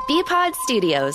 BPod Studios.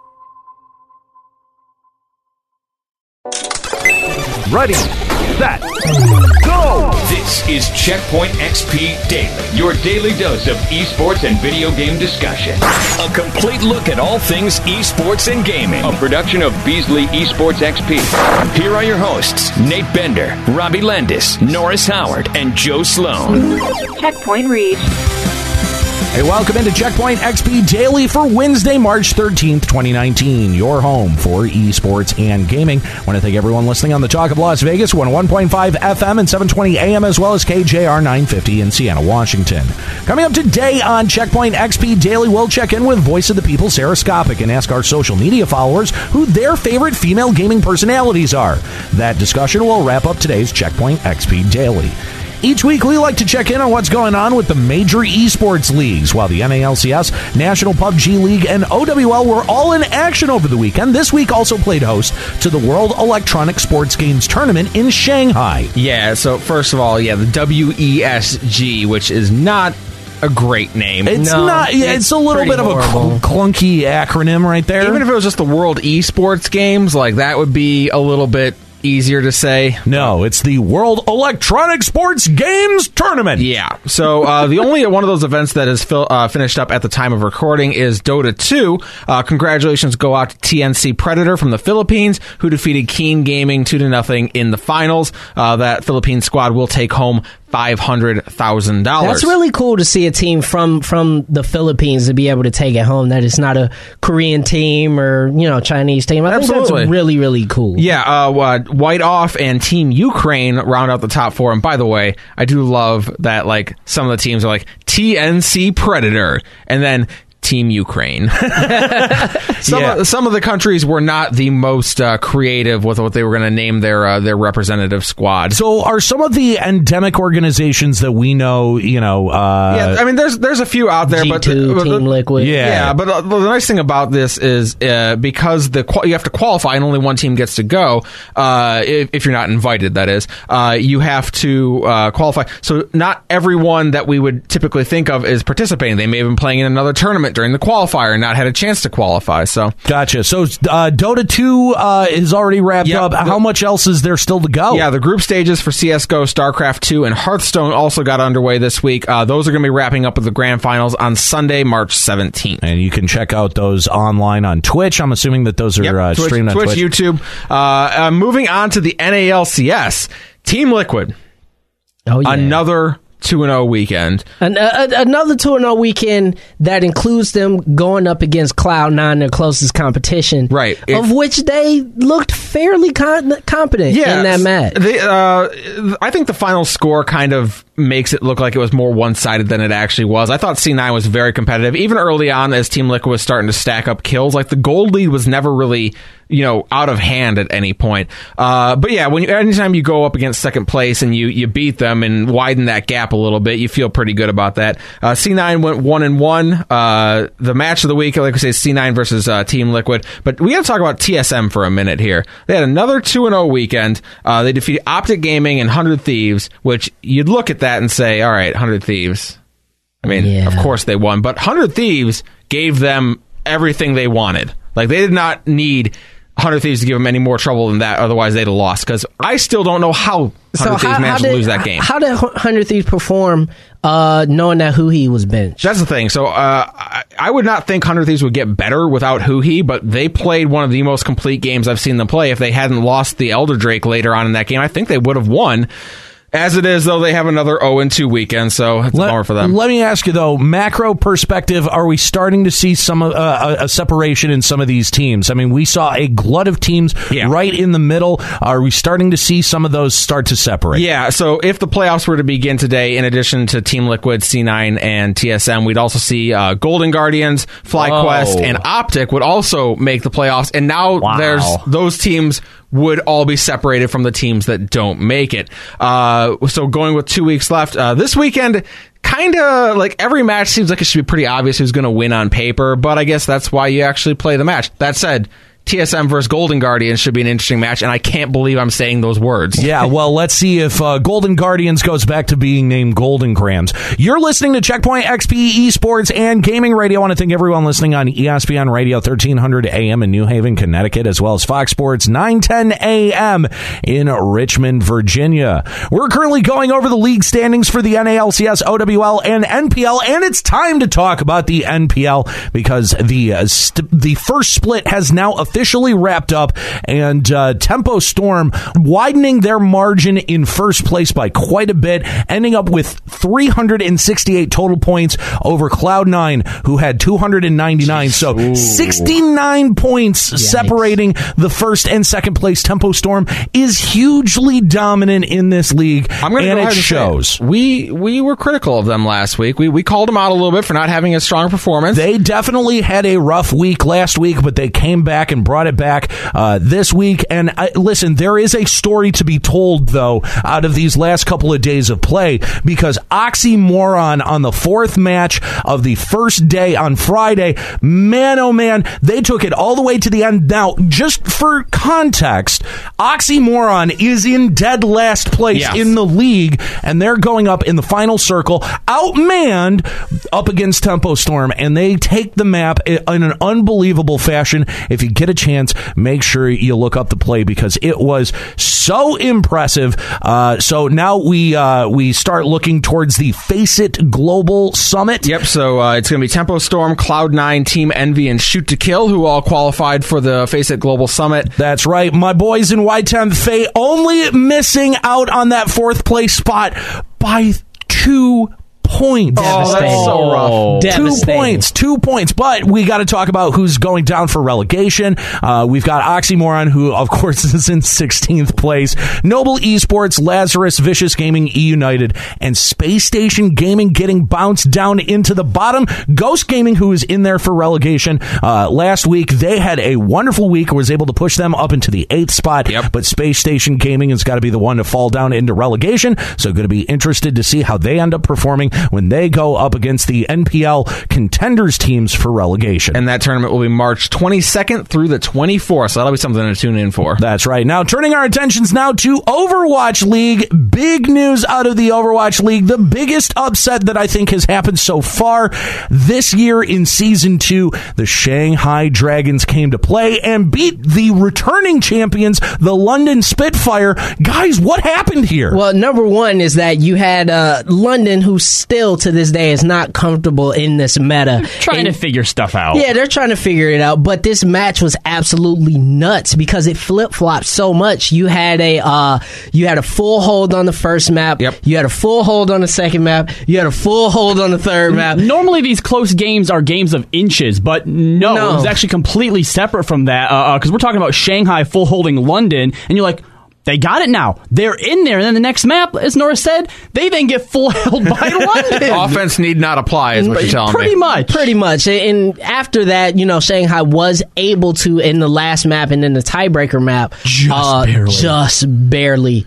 Ready, set, go! This is Checkpoint XP Daily, your daily dose of esports and video game discussion. A complete look at all things esports and gaming. A production of Beasley Esports XP. Here are your hosts, Nate Bender, Robbie Landis, Norris Howard, and Joe Sloan. Checkpoint reached. Hey, welcome into Checkpoint XP Daily for Wednesday, March 13th, 2019. Your home for esports and gaming. I want to thank everyone listening on the Talk of Las Vegas, 101.5 FM and 720 AM, as well as KJR 950 in Siena, Washington. Coming up today on Checkpoint XP Daily, we'll check in with Voice of the People, Sarah Skopik, and ask our social media followers who their favorite female gaming personalities are. That discussion will wrap up today's Checkpoint XP Daily. Each week, we like to check in on what's going on with the major esports leagues. While the NALCS, National PUBG League, and OWL were all in action over the weekend, this week also played host to the World Electronic Sports Games Tournament in Shanghai. Yeah, so first of all, the WESG, which is not a great name. It's not. Yeah, it's a little bit horrible. of a clunky acronym right there. Even if it was just the World Esports Games, like that would be a little bit easier to say. No, it's the World Electronic Sports Games Tournament. Yeah. So the only one of those events that is finished up at the time of recording is Dota 2. Congratulations go out to TNC Predator from the Philippines, who defeated Keen Gaming 2-0 in the finals. That Philippine squad will take home $500,000. That's really cool to see a team from the Philippines to be able to take it home. That it's not a Korean team or Chinese team. I think that's really, really cool. Yeah, White Off and Team Ukraine round out the top four. And by the way, I do love that some of the teams are like TNC Predator and then Team Ukraine. Some of the countries were not the most creative with what they were going to name their representative squad. So, are some of the endemic organizations that we know, yeah, I mean, there's a few out there, G2, but Team Liquid. Yeah, but the nice thing about this is because you have to qualify and only one team gets to go. If you're not invited, that is, you have to qualify. So, not everyone that we would typically think of is participating. They may have been playing in another tournament during the qualifier and not had a chance to qualify. So gotcha. So Dota 2 is already wrapped up. How much else is there still to go? Yeah, the group stages for CSGO, StarCraft 2, and Hearthstone also got underway this week. Those are going to be wrapping up with the grand finals on Sunday, March 17th. And you can check out those online on Twitch. I'm assuming that those are streamed on Twitch. YouTube. Moving on to the NALCS, Team Liquid. Oh, yeah. Another 2-0 weekend. Another 2-0 weekend that includes them going up against Cloud9, their closest competition. Right. Of which they looked fairly competent in that match. I think the final score kind of makes it look like it was more one-sided than it actually was. I thought C9 was very competitive. Even early on, as Team Liquid was starting to stack up kills, the gold lead was never really out of hand at any point. But yeah, anytime you go up against second place and you beat them and widen that gap a little bit, you feel pretty good about that. C9 went 1-1. The match of the week, like I say, C9 versus Team Liquid. But we got to talk about TSM for a minute here. They had another 2-0 weekend. They defeated Optic Gaming and 100 Thieves, which you'd look at that and say, all right, 100 Thieves. I mean, Of course they won. But 100 Thieves gave them everything they wanted. They did not need 100 Thieves to give them any more trouble than that, otherwise they'd have lost. Because I still don't know how 100 Thieves managed to lose that game. How did 100 Thieves perform knowing that Huhi was benched? That's the thing. So I would not think 100 Thieves would get better without Huhi, but they played one of the most complete games I've seen them play. If they hadn't lost the Elder Drake later on in that game, I think they would have won. As it is, though, they have another 0-2 weekend, so it's a bummer for them. Let me ask you, though, macro perspective, are we starting to see some a separation in some of these teams? I mean, we saw a glut of teams right in the middle. Are we starting to see some of those start to separate? Yeah, so if the playoffs were to begin today, in addition to Team Liquid, C9, and TSM, we'd also see Golden Guardians, FlyQuest, and Optic would also make the playoffs, and now there's those teams would all be separated from the teams that don't make it. So going with 2 weeks left, this weekend, kind of every match seems like it should be pretty obvious who's going to win on paper, but I guess that's why you actually play the match. That said, TSM versus Golden Guardians should be an interesting match, and I can't believe I'm saying those words. Yeah, well, let's see if Golden Guardians goes back to being named Golden Grams. You're listening to Checkpoint XP Esports and Gaming Radio. I want to thank everyone listening on ESPN Radio 1300 AM in New Haven, Connecticut, as well as Fox Sports 910 AM in Richmond, Virginia. We're currently going over the league standings for the NALCS, OWL, and NPL, and it's time to talk about the NPL because the first split has now officially wrapped up, and Tempo Storm widening their margin in first place by quite a bit, ending up with 368 total points over Cloud9, who had 299. So 69 points separating the first and second place. Tempo Storm is hugely dominant in this league, and it shows. We were critical of them last week. We called them out a little bit for not having a strong performance. They definitely had a rough week last week, but they came back and brought it back this week. And listen, there is a story to be told, though, out of these last couple of days of play, because Oxymoron on the fourth match of the first day on Friday, man, oh man, they took it all the way to the end. Now, just for context, Oxymoron is in dead last place in the league, and they're going up in the final circle, outmanned up against Tempo Storm, and they take the map in an unbelievable fashion. If you get a chance, make sure you look up the play because it was so impressive. So now we start looking towards the Face It Global Summit. Yep, so it's going to be Tempo Storm, Cloud9, Team Envy, and Shoot to Kill, who all qualified for the Face It Global Summit. That's right. My boys in Y10 Faye only missing out on that fourth place spot by 2 points. Oh, that's so rough. 2 points. But we got to talk about who's going down for relegation. We've got Oxymoron, who, of course, is in 16th place. Noble Esports, Lazarus, Vicious Gaming, E-United, and Space Station Gaming getting bounced down into the bottom. Ghost Gaming, who is in there for relegation. Last week, they had a wonderful week, was able to push them up into the 8th spot. Yep. But Space Station Gaming has got to be the one to fall down into relegation. So going to be interested to see how they end up performing when they go up against the NPL contenders teams for relegation. And that tournament will be March 22nd through the 24th, so that'll be something to tune in for. That's right. Now, turning our attentions now to Overwatch League. Big news out of the Overwatch League. The biggest upset that I think has happened so far this year in Season 2. The Shanghai Dragons came to play and beat the returning champions, the London Spitfire. Guys, what happened here? Well, number one is that you had London, who still to this day is not comfortable in this meta. Trying to figure stuff out. Yeah, they're trying to figure it out, but this match was absolutely nuts because it flip-flopped so much. You had a full hold on the first map. Yep. You had a full hold on the second map. You had a full hold on the third map. Normally these close games are games of inches, but no. It was actually completely separate from that because we're talking about Shanghai full holding London, and you're like, they got it now. They're in there. And then the next map, as Nora said, they then get full held by London. Offense need not apply, is what you're telling me. Pretty much. And after that, Shanghai was able to, in the last map and in the tiebreaker map, just barely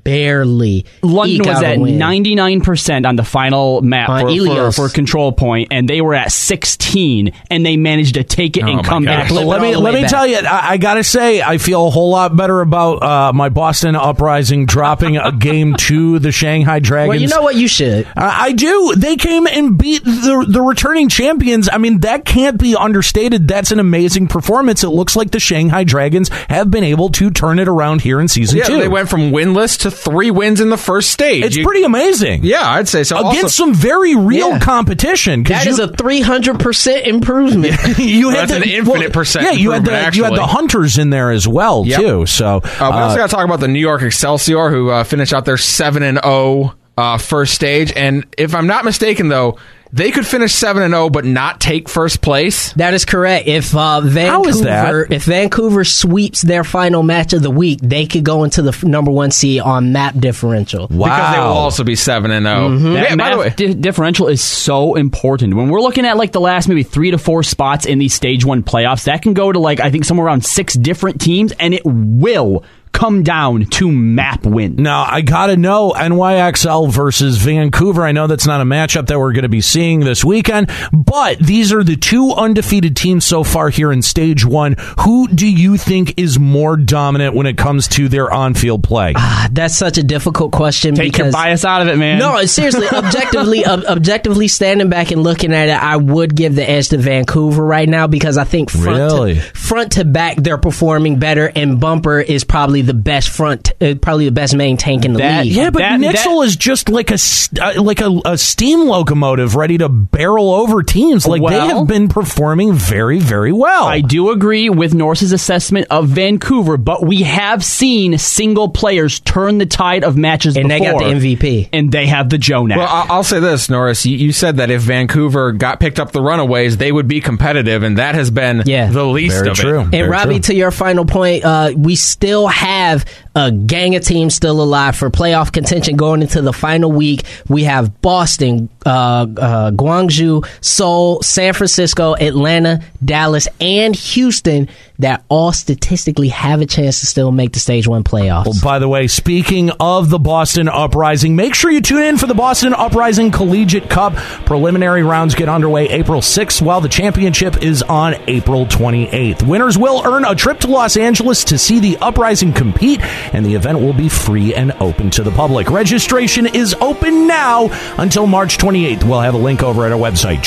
London was at 99% on the final map for control point, and they were at 16, and they managed to take it and come back. Let me tell you, I gotta say, I feel a whole lot better about my Boston Uprising dropping a game to the Shanghai Dragons. Well, you know what? You should. I do. They came and beat the returning champions. I mean, that can't be understated. That's an amazing performance. It looks like the Shanghai Dragons have been able to turn it around here in Season 2. They went from winless to 3 wins in the first stage. It's pretty amazing. Yeah, I'd say so. Against some very real competition. That is a 300% improvement. That's an infinite percent. Yeah, you had the Hunters in there as well, too. So we also got to talk about the New York Excelsior, who finished out their 7-0 first stage. And if I'm not mistaken, though, they could finish 7-0 but not take first place. That is correct. If Vancouver sweeps their final match of the week, they could go into the number 1 seed on map differential. Wow. Because they will also be 7-0. Mm-hmm. That map differential is so important. When we're looking at the last maybe 3 to 4 spots in these stage 1 playoffs, that can go to I think somewhere around 6 different teams, and it will come down to map win. Now, I got to know NYXL versus Vancouver. I know that's not a matchup that we're going to be seeing this weekend, but these are the two undefeated teams so far here in Stage 1. Who do you think is more dominant when it comes to their on-field play? That's such a difficult question. Take your bias out of it, man. No, seriously, objectively standing back and looking at it, I would give the edge to Vancouver right now because I think front to back they're performing better, and Bumper is probably the best probably the best main tank in the league. Yeah, but Nixel is just like a steam locomotive ready to barrel over teams. They have been performing very, very well. I do agree with Norris's assessment of Vancouver, but we have seen single players turn the tide of matches and before. They got the MVP. And they have the Joe now. Well, I'll say this, Norris. You said that if Vancouver picked up the runaways, they would be competitive, and that has been the least very of true. it. And Robbie, to your final point, we still have a gang of teams still alive for playoff contention going into the final week. We have Boston, Guangzhou, Seoul, San Francisco, Atlanta, Dallas, and Houston that all statistically have a chance to still make the Stage 1 playoffs. Well, by the way, speaking of the Boston Uprising, make sure you tune in for the Boston Uprising Collegiate Cup. Preliminary rounds get underway April 6th, while the championship is on April 28th. Winners will earn a trip to Los Angeles to see the Uprising compete, and the event will be free and open to the public. Registration is open now until March 28th. We'll have a link over at our website,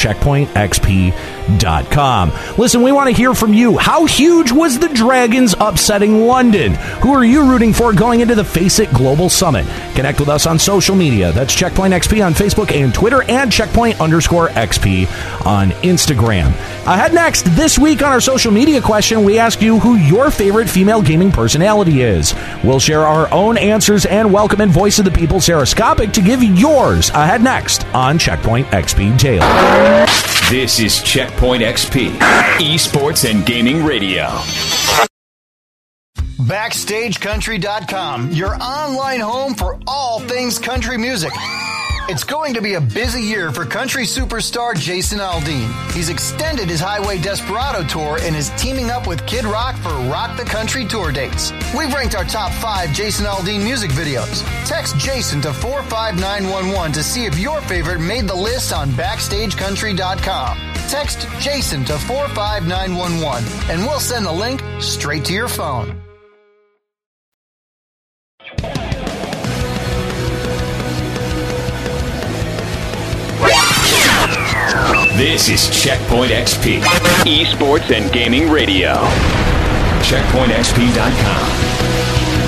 checkpointxp.com. Listen, we want to hear from you. How huge was the Dragons upsetting London? Who are you rooting for going into the Face It Global Summit? Connect with us on social media. That's Checkpoint XP on Facebook and Twitter, and Checkpoint_XP on Instagram. Ahead next, this week on our social media question, we ask you who your favorite female gaming personality is. We'll share our own answers and welcome in Voice of the People Sarah Skopik to give yours. Ahead next on Checkpoint XP Daily. This is Checkpoint XP, esports and gaming radio. BackstageCountry.com, your online home for all things country music. It's going to be a busy year for country superstar Jason Aldean. He's extended his Highway Desperado tour and is teaming up with Kid Rock for Rock the Country tour dates. We've ranked our top 5 Jason Aldean music videos. Text Jason to 45911 to see if your favorite made the list on BackstageCountry.com. Text Jason to 45911 and we'll send the link straight to your phone. This is Checkpoint XP, esports and gaming radio. CheckpointXP.com.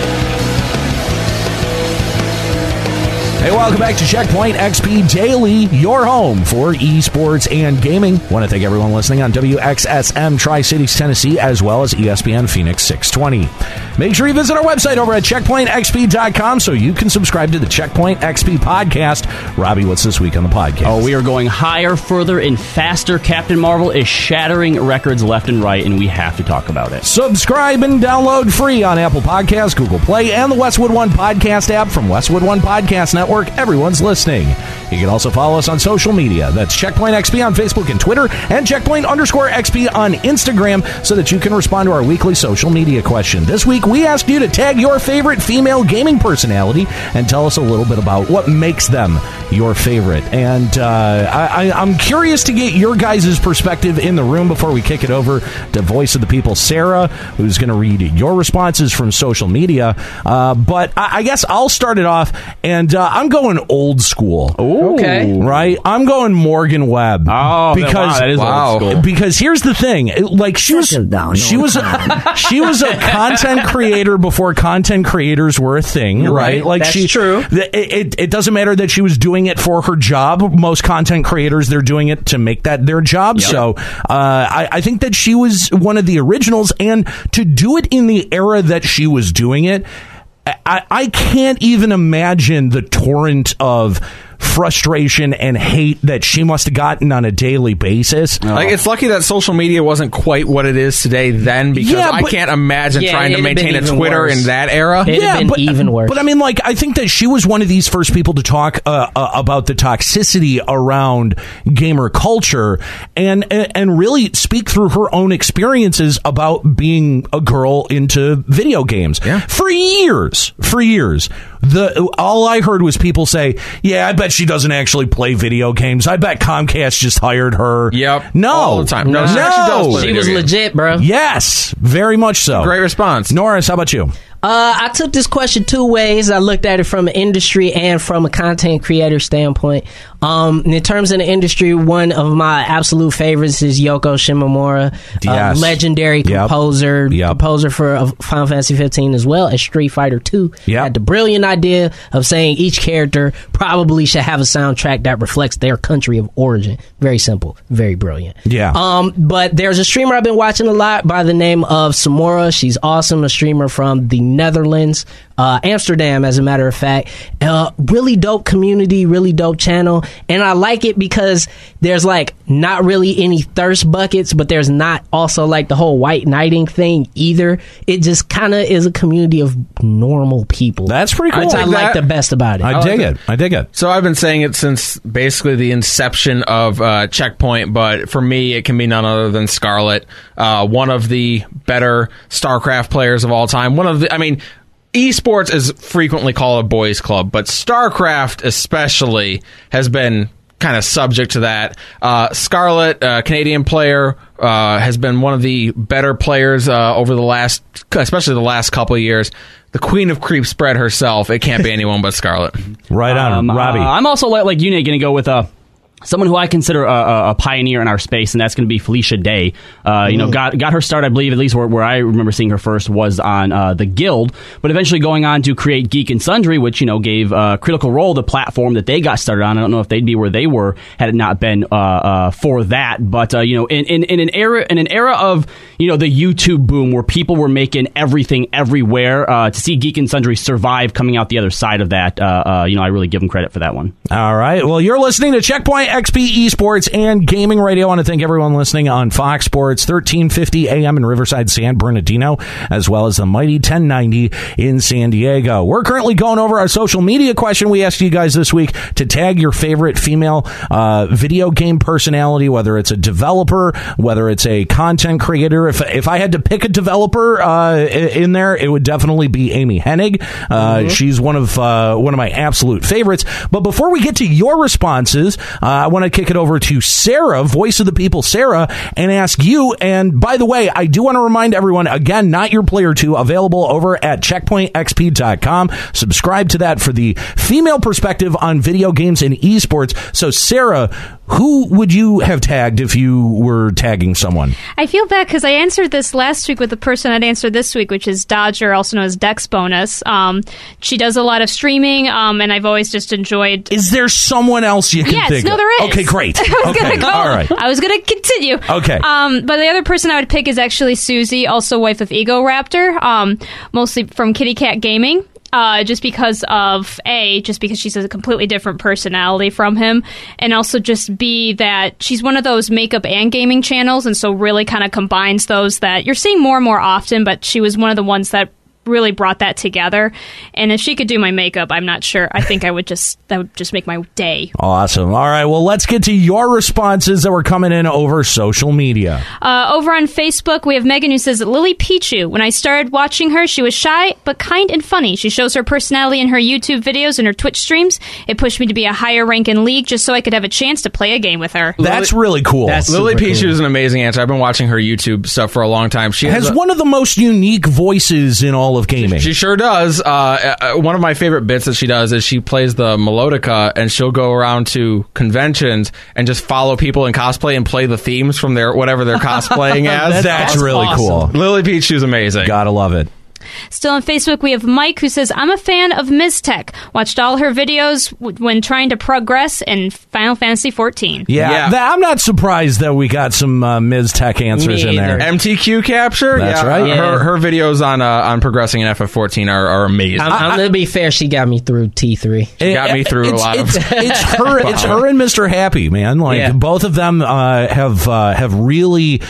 Hey, welcome back to Checkpoint XP Daily, your home for esports and gaming. Want to thank everyone listening on WXSM Tri-Cities, Tennessee, as well as ESPN Phoenix 620. Make sure you visit our website over at CheckpointXP.com so you can subscribe to the Checkpoint XP podcast. Robbie, what's this week on the podcast? Oh, we are going higher, further, and faster. Captain Marvel is shattering records left and right, and we have to talk about it. Subscribe and download free on Apple Podcasts, Google Play, and the Westwood One Podcast app from Westwood One Podcast Network. Everyone's listening. You can also follow us on social media. That's Checkpoint XP on Facebook and Twitter, and Checkpoint_XP on Instagram, so that you can respond to our weekly social media question. This week, we asked you to tag your favorite female gaming personality and tell us a little bit about what makes them your favorite. And I'm curious to get your guys' perspective in the room before we kick it over to Voice of the People, Sarah, who's going to read your responses from social media. But I guess I'll start it off, and I'm going old school. Ooh. Okay. Right? I'm going Morgan Webb. Oh, that is old school. Because here's the thing. Like, she was a content creator before content creators were a thing, right? Like, that's true. It doesn't matter that she was doing it for her job. Most content creators, they're doing it to make that their job. Yep. So I think that she was one of the originals, and to do it in the era that she was doing it, I can't even imagine the torrent of frustration and hate that she must have gotten on a daily basis. Like, it's lucky that social media wasn't quite what it is today then, because I can't imagine trying to maintain a Twitter in that era. It'd have been even worse. But I mean, like, I think that she was one of these first people to talk about the toxicity around gamer culture and really speak through her own experiences about being a girl into video games. Yeah. For years. All I heard was people say, yeah, I bet she doesn't actually play video games. I bet Comcast just hired her. Yep. No. All the time. No, she actually does play She was video games. legit, bro. Yes, very much so. Great response. Norris, how about you? I took this question two ways. I looked at it from an industry and from a content creator standpoint. In terms of the industry, one of my absolute favorites is Yoko Shimomura, Yes. Legendary composer, composer for Final Fantasy 15 as well as Street Fighter 2. Had the brilliant idea of saying each character probably should have a soundtrack that reflects their country of origin. Very simple, very brilliant. But there's a streamer I've been watching a lot by the name of Samora. She's awesome, a streamer from the Netherlands, Amsterdam, as a matter of fact. Really dope community, really dope channel. And I like it because there's like not really any thirst buckets, but there's not also like the whole white knighting thing either. It just kind of is a community of normal people. That's pretty cool. Which I like the best about it. I dig it. So I've been saying it since basically the inception of Checkpoint, but for me, it can be none other than Scarlett, one of the better StarCraft players of all time. Esports is frequently called a boys' club, but StarCraft especially has been kind of subject to that. Scarlett, Canadian player, has been one of the better players over especially the last couple of years. The Queen of Creep spread herself. It can't be anyone but Scarlett. Right on, Robbie. I'm also like you, Nate, going to go with someone who I consider a pioneer in our space, and that's going to be Felicia Day. Got her start, I believe, at least where I remember seeing her first was on The Guild, but eventually going on to create Geek and Sundry, which, gave Critical Role the platform that they got started on. I don't know if they'd be where they were had it not been for that. But, in an era of, the YouTube boom where people were making everything everywhere, to see Geek and Sundry survive coming out the other side of that, I really give them credit for that one. All right. Well, you're listening to Checkpoint XP Esports and Gaming Radio. I want to thank everyone listening on Fox Sports 1350 AM in Riverside, San Bernardino, as well as the mighty 1090 in San Diego. We're currently going over our social media question we asked you guys this week to tag your favorite female video game personality, whether it's a developer, whether it's a content creator. If I had to pick a developer in there, it would definitely be Amy Hennig. She's one of my absolute favorites. But before we get to your responses, I want to kick it over to Sarah, voice of the people, Sarah, and ask you. And by the way, I do want to remind everyone, again, Not Your Player 2, available over at checkpointxp.com. Subscribe to that for the female perspective on video games and esports. So, Sarah, who would you have tagged if you were tagging someone? I feel bad because I answered this last week with the person I'd answered this week, which is Dodger, also known as Dex Bonus. She does a lot of streaming, and I've always just enjoyed... Is there someone else you can think of? Yes, no, there is. Okay, great. I was going to go. All right. I was going to continue. Okay. But the other person I would pick is actually Susie, also wife of Ego Raptor, mostly from Kitty Cat Gaming. Just because she's a completely different personality from him, and also just B, that she's one of those makeup and gaming channels, and so really kind of combines those that you're seeing more and more often, but she was one of the ones that really brought that together. And if she could do my makeup, I'm not sure. I think that would just make my day. Awesome. All right, well, let's get to your responses that were coming in over social media. Over on Facebook, we have Megan who says, Lily Pichu. When I started watching her, she was shy, but kind and funny. She shows her personality in her YouTube videos and her Twitch streams. It pushed me to be a higher rank in League just so I could have a chance to play a game with her. That's really cool. Lily Pichu is an amazing answer. I've been watching her YouTube stuff for a long time. She has one of the most unique voices in all of gaming. She sure does. One of my favorite bits that she does is she plays the melodica, and she'll go around to conventions and just follow people in cosplay and play the themes from whatever they're cosplaying as. That's really awesome. Cool. Lily Pichu's amazing. Gotta love it. Still on Facebook, we have Mike who says, I'm a fan of Ms. Tech. Watched all her videos when trying to progress in Final Fantasy XIV. Yeah. I'm not surprised that we got some Ms. Tech answers in there. MTQ capture? That's right. Yeah. Her videos on progressing in FF14 are amazing. I'm going to be fair, she got me through T3. She got me through a lot of... It's her and Mr. Happy, man. Both of them have really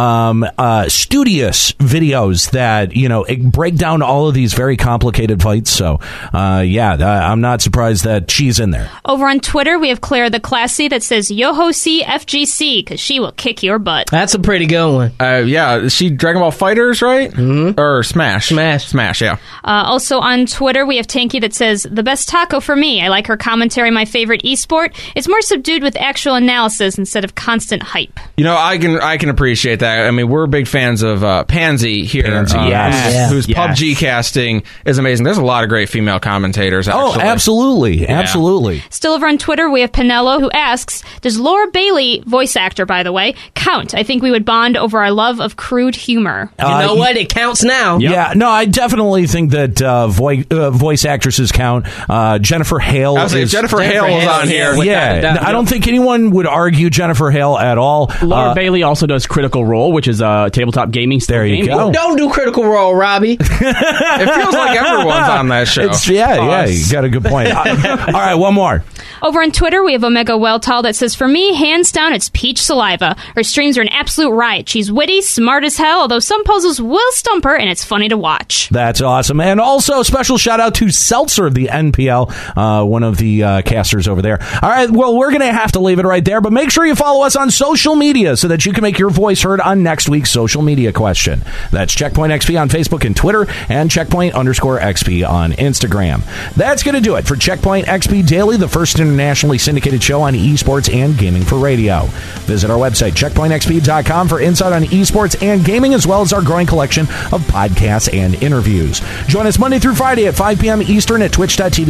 studious videos that, break down all of these very complicated fights. So, I'm not surprised that she's in there. Over on Twitter, we have Claire the Classy that says, Yo-Ho-See FGC, because she will kick your butt. That's a pretty good one. Is she Dragon Ball Fighters, right? Mm-hmm. Or Smash? Smash, yeah. Also on Twitter, we have Tanky that says, the best taco for me. I like her commentary, my favorite esport. It's more subdued with actual analysis instead of constant hype. I can appreciate that. I mean, we're big fans of Pansy here. Whose PUBG casting is amazing. There's a lot of great female commentators, actually. Oh, absolutely. Yeah. Absolutely. Still over on Twitter, we have Pinello who asks, does Laura Bailey, voice actor, by the way, count? I think we would bond over our love of crude humor. You know what? It counts now. Yep. Yeah, no, I definitely think that voice actresses count. Jennifer Hale Jennifer Hale is on here. Yeah, I don't think anyone would argue Jennifer Hale at all. Laura Bailey also does Critical Role, which is tabletop gaming. There you go. Don't do Critical Role, Robbie. It feels like everyone's on that show. You got a good point. All right, one more. Over on Twitter, we have Omega Welltall that says, for me, hands down, it's Peach Saliva. Her streams are an absolute riot. She's witty, smart as hell, although some puzzles will stump her, and it's funny to watch. That's awesome. And also, special shout out to Seltzer of the NPL, one of the casters over there. All right, well, we're going to have to leave it right there, but make sure you follow us on social media so that you can make your voice heard on next week's social media question. That's Checkpoint XP on Facebook and Twitter, and Checkpoint_XP on Instagram. That's going to do it for Checkpoint XP Daily, the first internationally syndicated show on esports and gaming for radio. Visit our website, checkpointxp.com, for insight on esports and gaming, as well as our growing collection of podcasts and interviews. Join us Monday through Friday at 5 p.m. Eastern at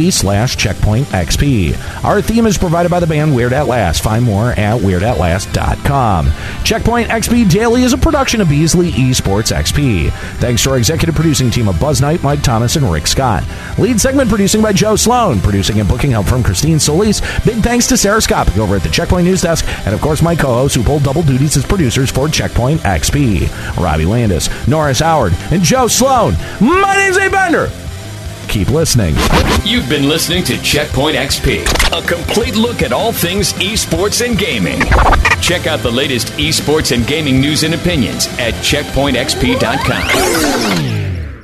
twitch.tv/checkpointxp. Our theme is provided by the band Weird At Last. Find more at weirdAtLast.com. Checkpoint XP Daily is a production of Beasley Esports XP. Thanks to our executive producing team of Buzz Knight, Mike Thomas, and Rick Scott. Lead segment producing by Joe Sloan. Producing and booking help from Christine Solis. Big thanks to Sarah Skopic over at the Checkpoint News Desk, and of course my co-hosts who pulled double duties as producers for Checkpoint XP. Robbie Landis, Norris Howard, and Joe Sloan. My name's Abe Bender. Keep listening. You've been listening to Checkpoint XP, a complete look at all things esports and gaming. Check out the latest esports and gaming news and opinions at checkpointxp.com.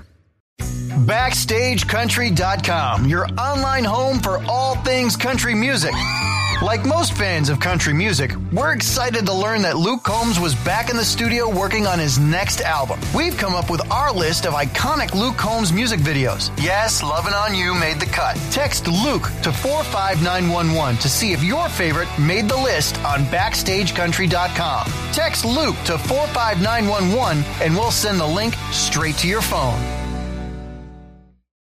BackstageCountry.com, your online home for all things country music. Like most fans of country music, we're excited to learn that Luke Combs was back in the studio working on his next album. We've come up with our list of iconic Luke Combs music videos. Yes, Lovin' On You made the cut. Text Luke to 45911 to see if your favorite made the list on BackstageCountry.com. Text Luke to 45911 and we'll send the link straight to your phone.